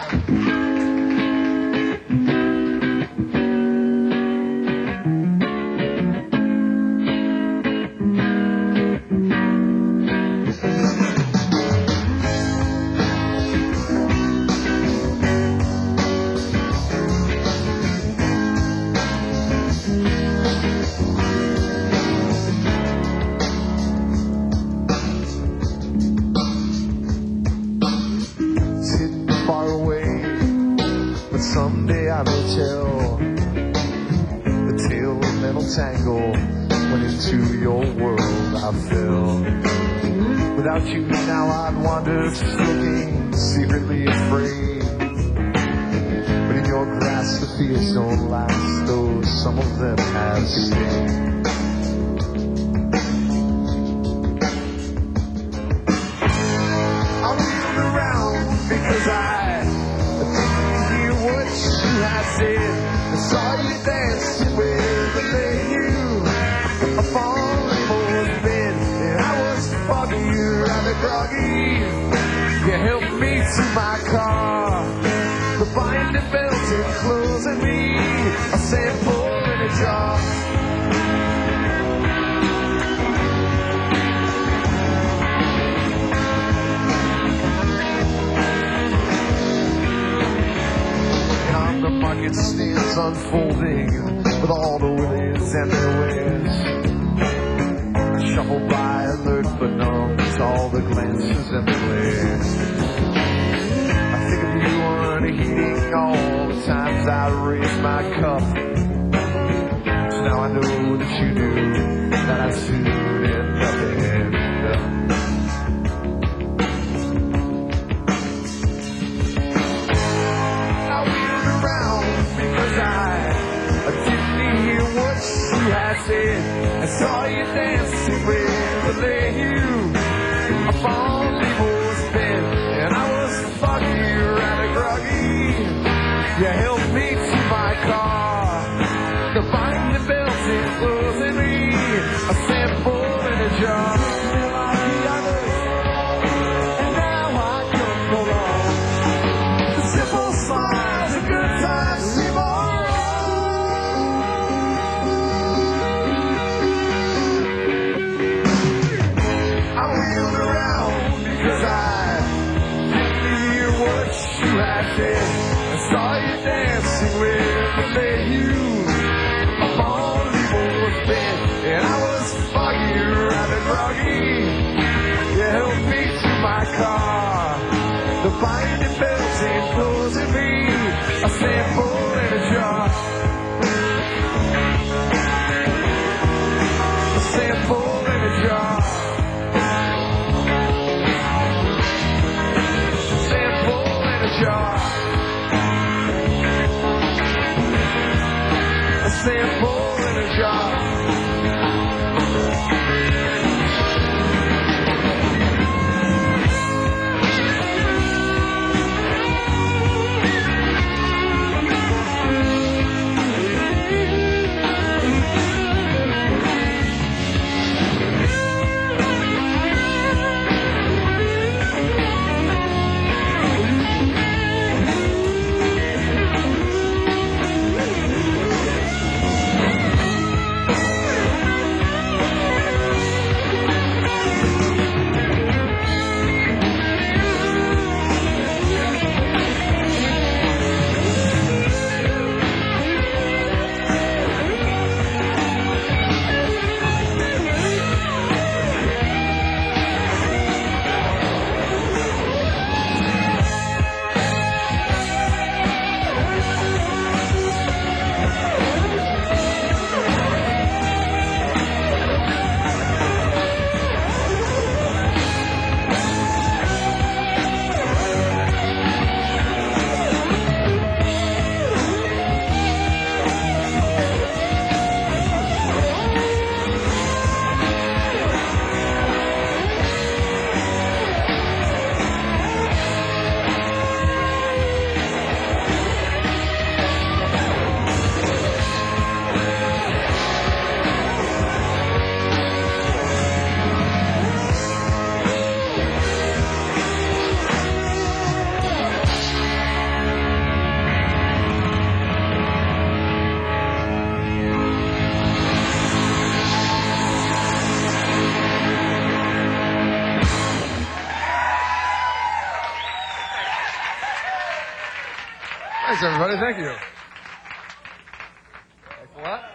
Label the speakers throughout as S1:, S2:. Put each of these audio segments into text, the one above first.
S1: Someday I will tell the tale of mental tangle when into your world I fell. Without you now I'd wander looking, secretly afraid. But in your grasp the fears don't last, though some of them have stayed. I wheeled around because I I saw you dancing with a lady upon the moon's bed, and I was foggy, rather groggy. You helped me to my car, the binding belt enclosing me, a sample in a jar. The market stands unfolding with all the willies and their wares. I shuffle by alert but numb to all the glances and the glares. I think of you unheeding all the times I raised my cup. So now I know that you knew that I soon end up in I saw you dancing with a lady upon the moon's bed, and I was foggy, rather groggy. You helped me to my car, the binding belt enclosing me, a sample in a jar. And now I come along, the simple smiles and good times seem all. I saw you dancing with a lady upon the moon's bed, and I was foggy, rather groggy. You helped me to my car, the binding belt enclosing me, a sample in a jar. A sample in a jar. Sample in a jar. Sample in a jar.
S2: Thanks, everybody. Thank you. Thanks a lot.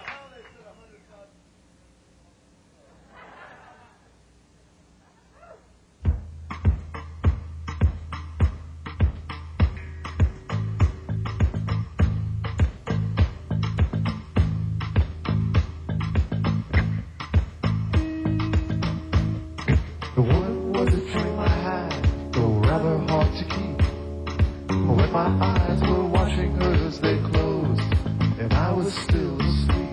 S1: The one was a dream I had, though rather hard to keep. When my eyes were watching hers, they closed, and I was still asleep.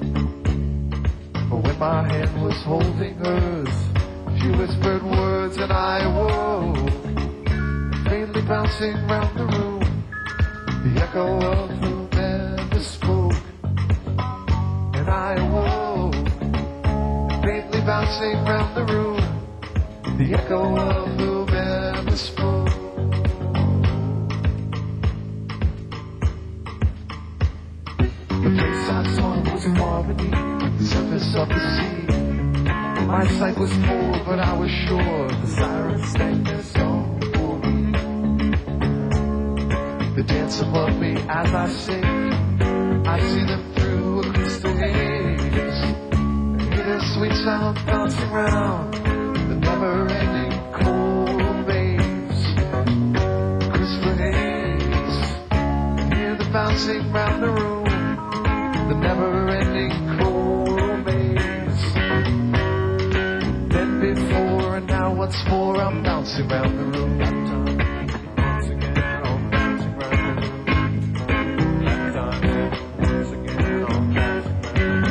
S1: But when my hand was holding hers, she whispered words and I awoke, faintly bouncing round the room, the echo of who never spoke. And I awoke, faintly bouncing round the room, the echo of who never spoke. The place I saw was far beneath the surface of the sea. My sight was full, but I was sure the sirens sang their song for me. They dance above me as I sing. I see them through a crystal haze. I hear their sweet sound bouncing round the never-ending cold waves. Crystal haze. I hear them bouncing round the room, the never-ending cold maze. Then before and now once more I'm bouncing round the room. Once again I'm bouncing round the room. That time, once again I'm bouncing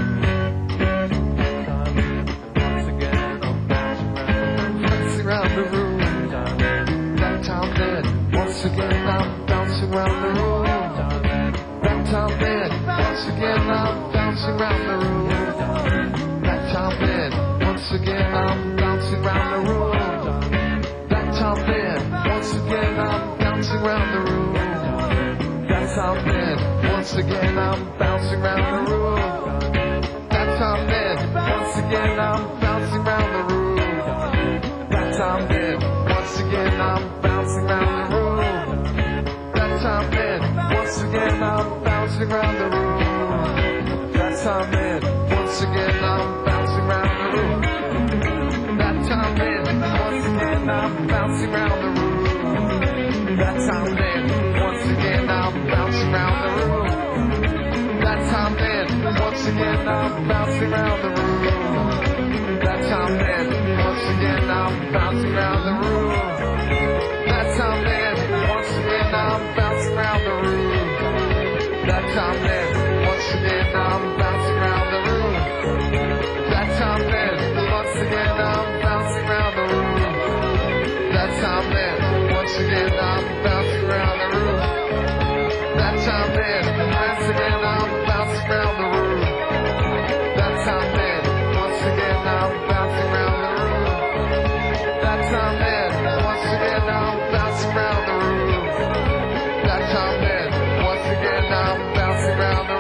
S1: round the room. That time then, once again I'm bouncing round the room. That time then, once again I'm bouncing round the room. That time then, once again I'm bouncing round the room. That time then, once again I'm bouncing round the room. That time then, once again I'm bouncing round the room. That time then, once again I'm bouncing round the room. That time then, once again I'm bouncing round the room. That time then, once again I'm bouncing round the room. That time then, once again I'm bouncing round the room. That time then, once again I'm bouncing round the room. That time then, once again I'm bouncing round the room. That time then, once again I'm bouncing round the room. That time then, once again I'm bouncing round the room. That time then, once again I'm bouncing round the room. That time then, once again I'm bouncing round the room. That time then, once again I'm bouncing round the room. That time then, once again I'm bouncing round the room. That time then, once again I'm bouncing round the room. That time then, once again I'm bouncing round the room. That time then, once again I'm bouncing round the room. That time then, once again I'm bouncing round the room.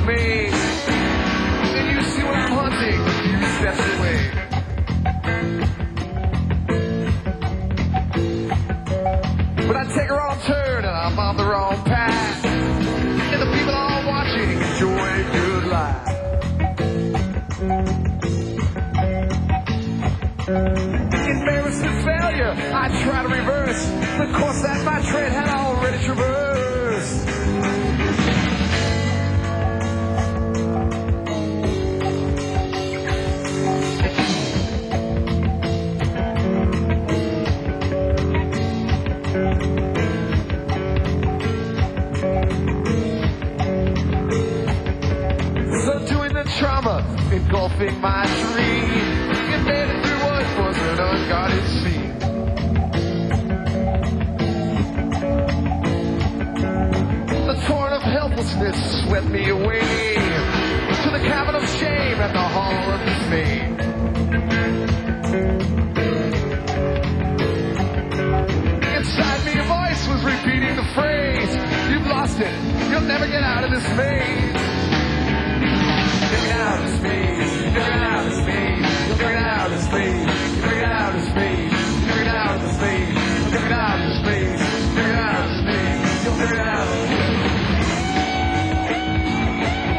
S1: with me. And you see what I'm hunting a few steps away. But I take a wrong turn and I'm on the wrong path. And the people all watching enjoy a good life. Embarrassed with failure, I try to reverse the course that my tread had already traversed. Subduing the trauma, engulfing my dream, and made it through what was an unguarded scene. The torrent of helplessness swept me away to the cabin of shame at the hall of dismay. Inside me a voice was repeating the phrase, "You've lost it, you'll never get out of this maze. Get out of this maze, get out of this maze, get out of this maze, get out of this maze, get out of this maze, get out of this maze, get out of this maze, get out of this maze."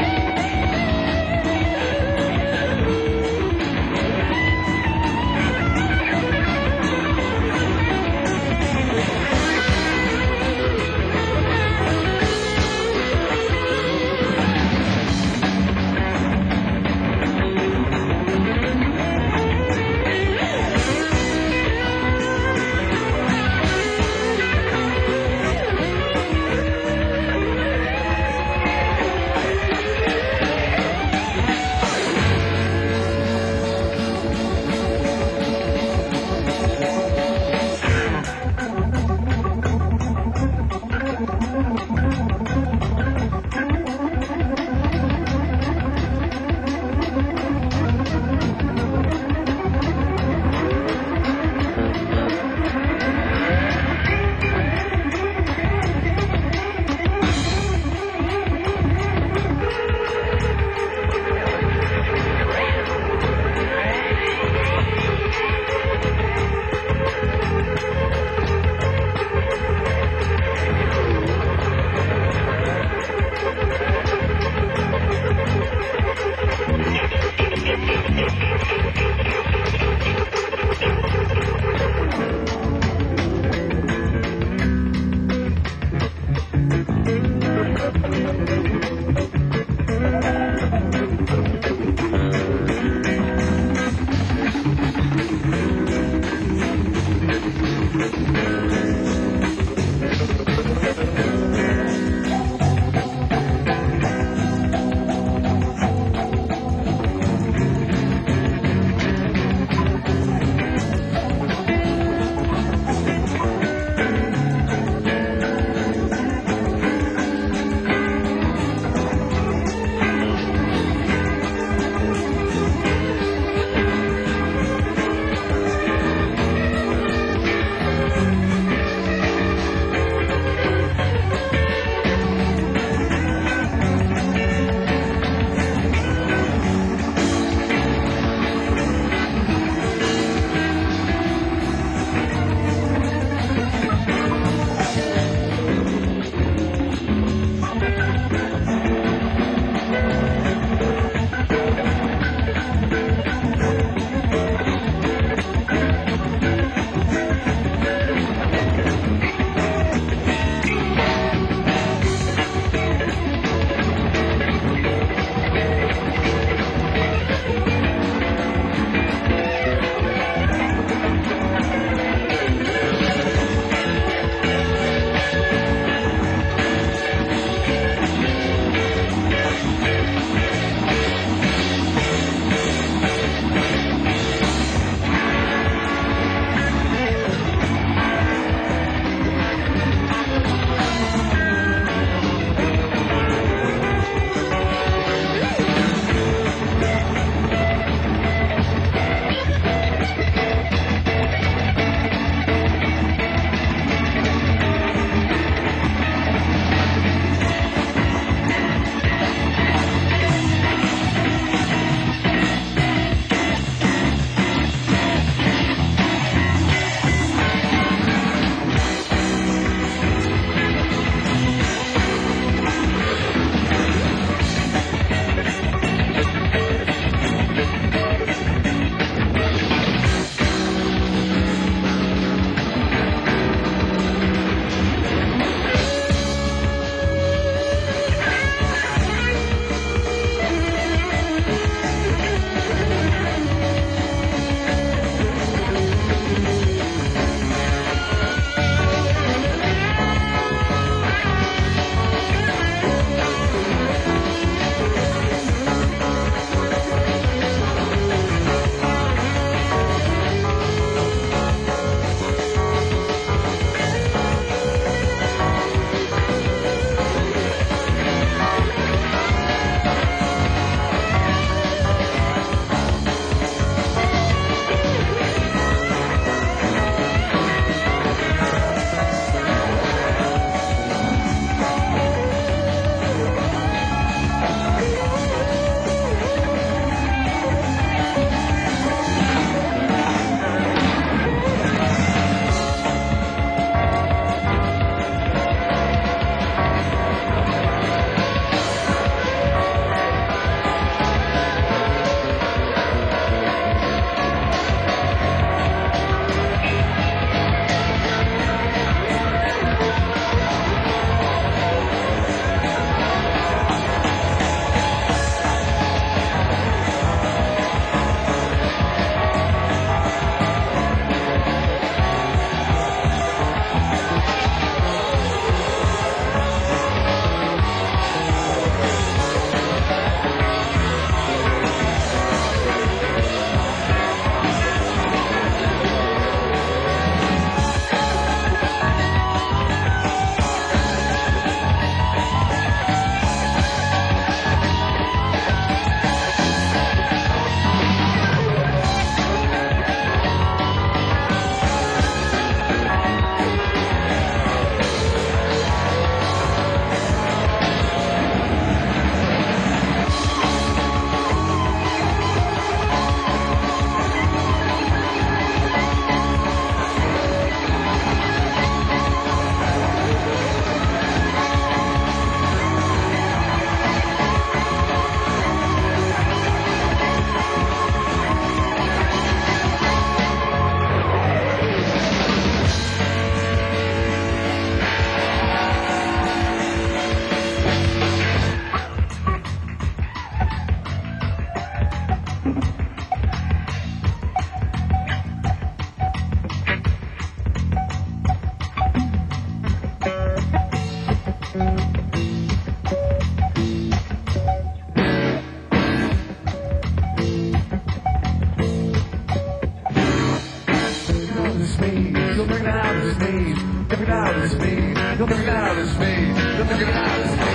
S1: it's me. You'll figure it out, it's me. Figure it out, it's me. You'll figure it out, it's me. You'll figure it out, it's me.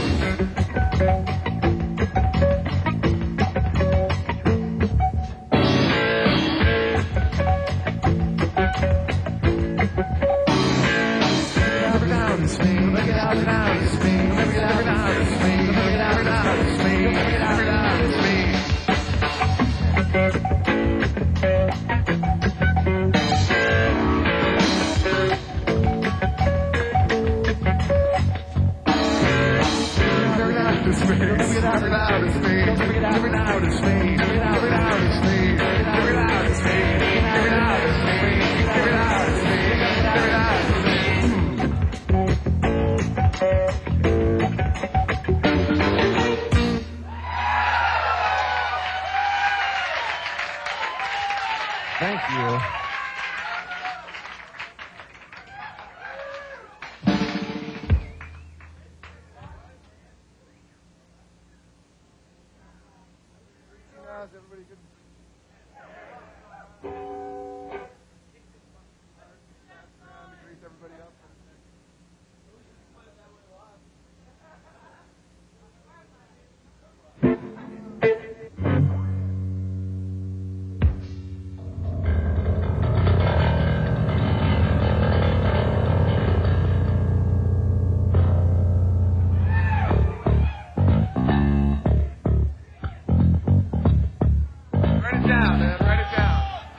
S1: Thank you. Everybody good? Grease everybody up. Write it down, man. Write it down.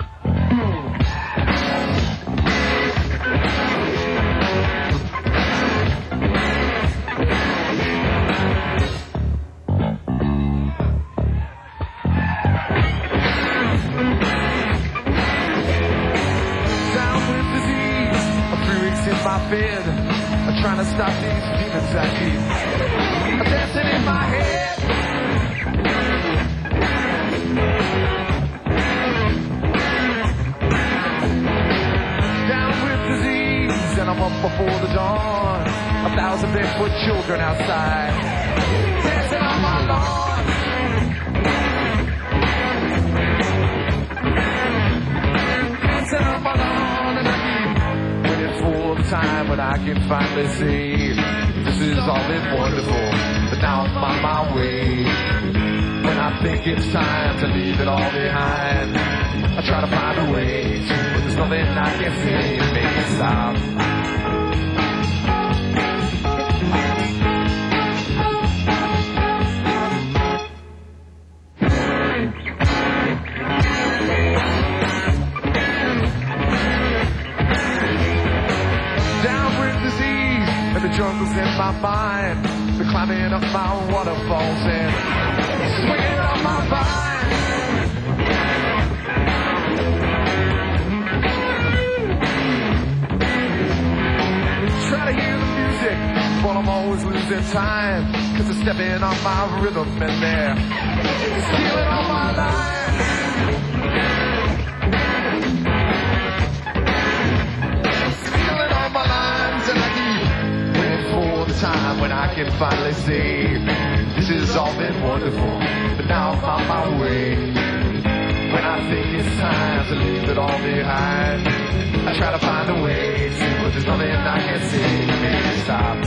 S1: Down with disease. I'm 3 weeks in my bed. I'm trying to stop these demons I keep. I'm dancing in my head. And I'm up before the dawn. 1,000 barefoot children outside, dancing on my lawn. Dancing on my lawn, and I keep waiting for the time when I can finally say, this has all been wonderful, but now I'm on my way. When I think it's time to leave it all behind, I try to find a way to, but there's nothing I can say to make it stop. The jungle's in my mind, the climbing up my waterfalls and swinging on my vine. Try to hear the music, but I'm always losing time, 'cause they're stepping on my rhythm and they're stealing all my line. Stealing all my lines, and I keep for the time when I can finally say, this has all been wonderful, but now I'm on my way. When I think it's time to leave it all behind, I try to find a way to, but there's nothing I can say to make it stop.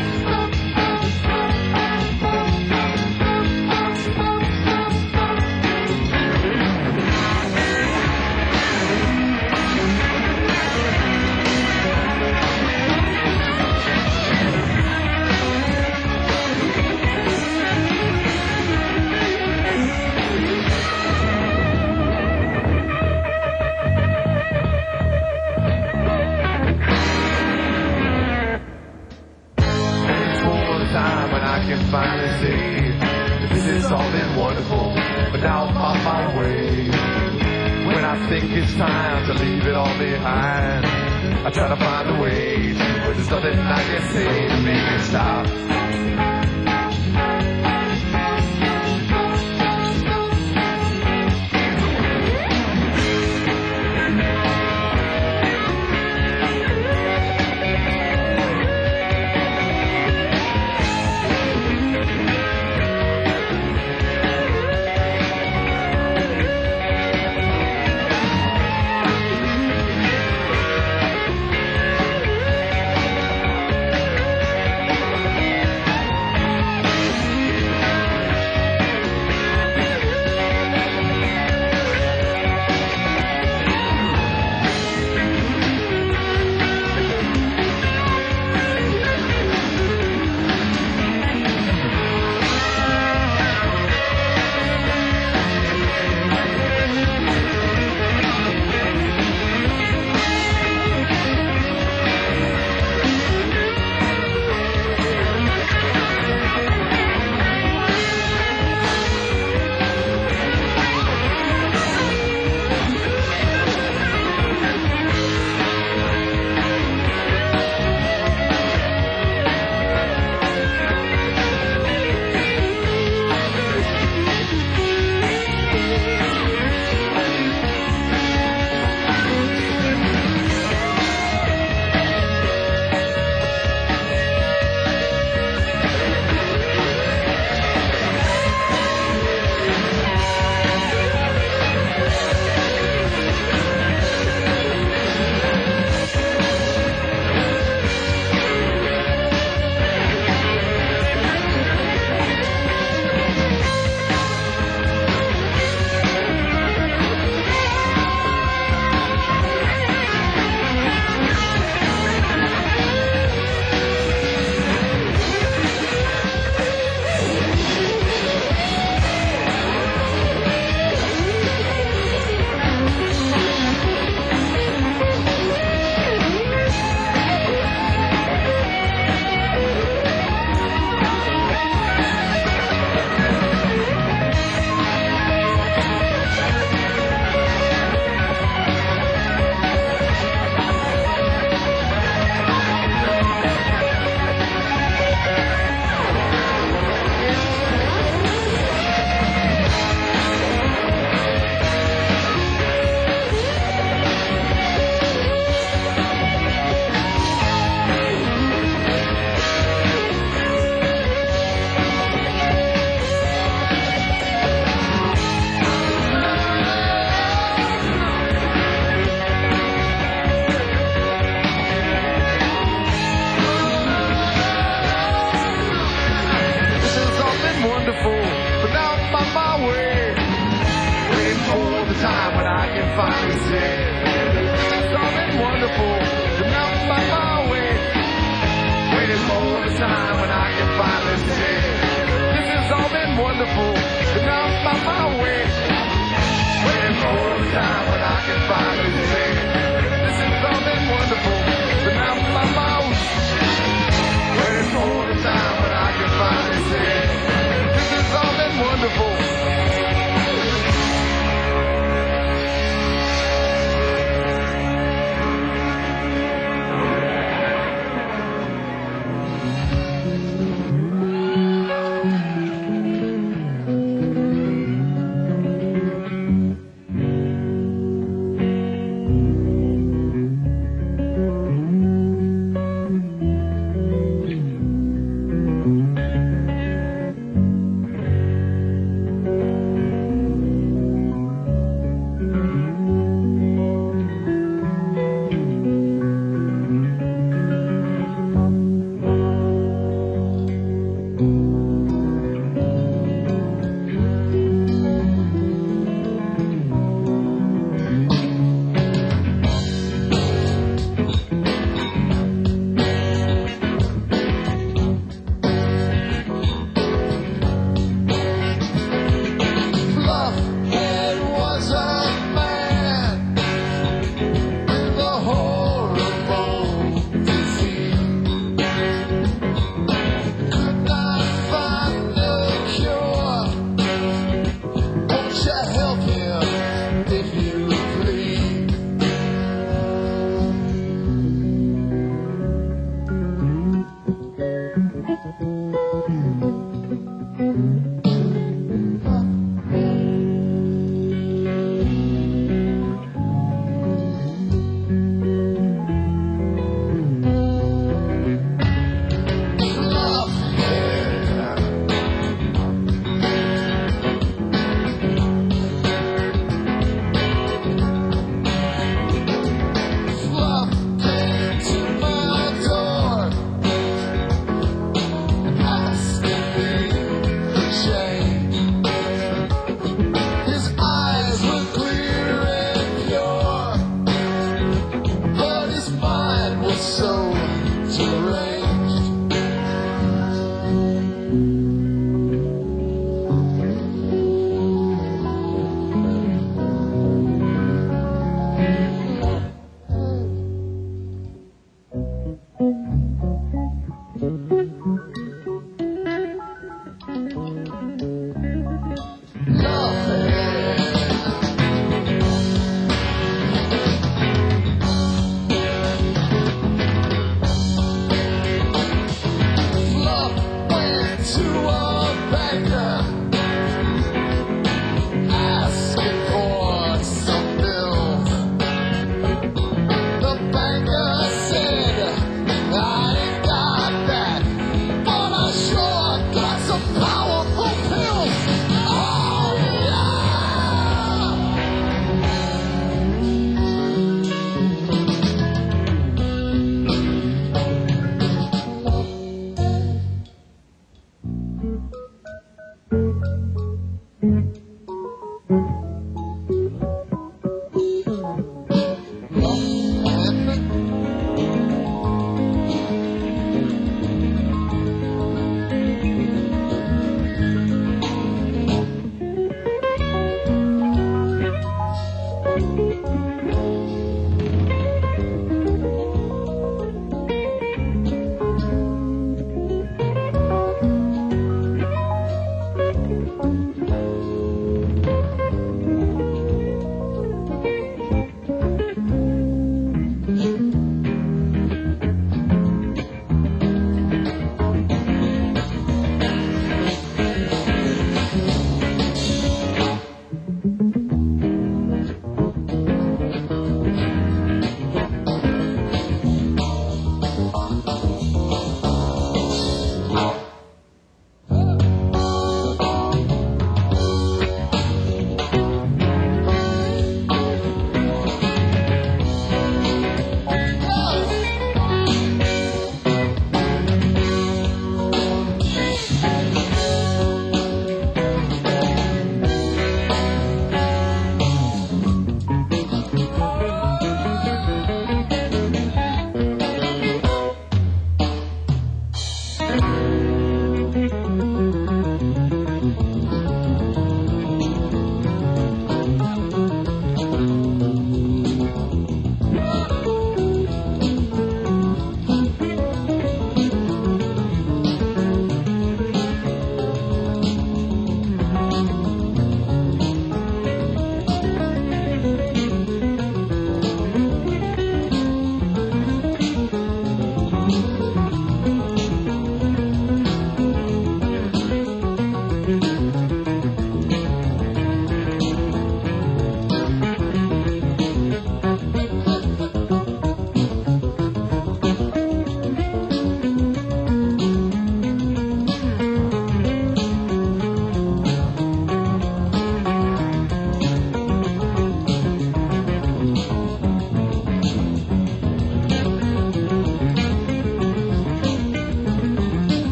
S1: Finally say, this has all been wonderful, but now I'm on my way. When I think it's time to leave it all behind, I try to find a way to, but there's nothing I can say to make it stop.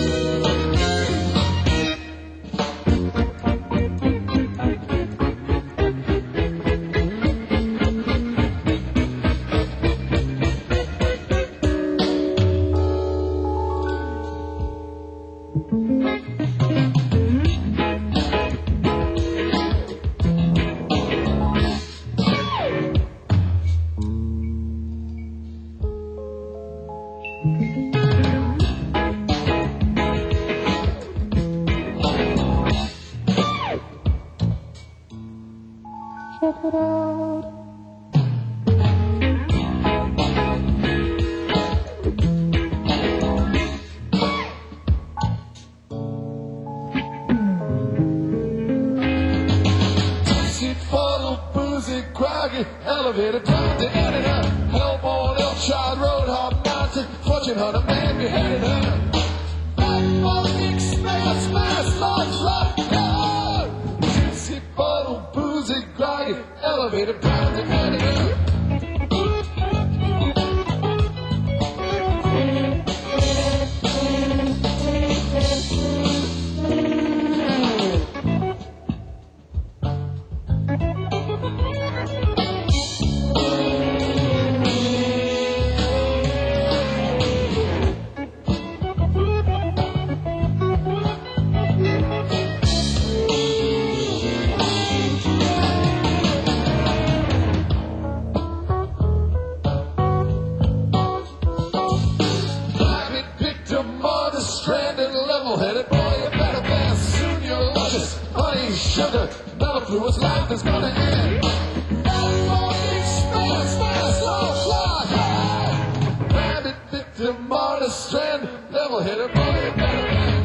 S1: Elevator down to editor, Hellborn, Elkshire Road, Hard Mountain, Fortune Hunter, man beheaded her. Blackboard Express, smash, launch, Tipsy bottle, boozy, groggy, elevator down to editor. Sugar, metal through his life is gonna end. Rabbit victim on a strand, level hitter, boy, a better man.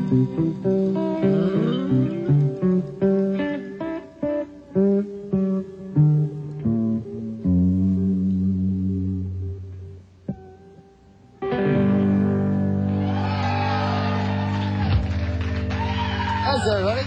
S2: How's everybody?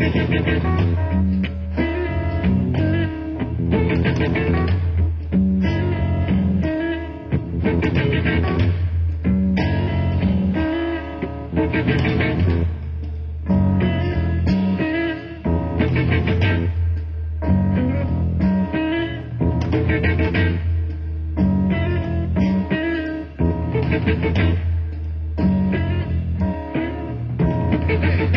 S1: Hey.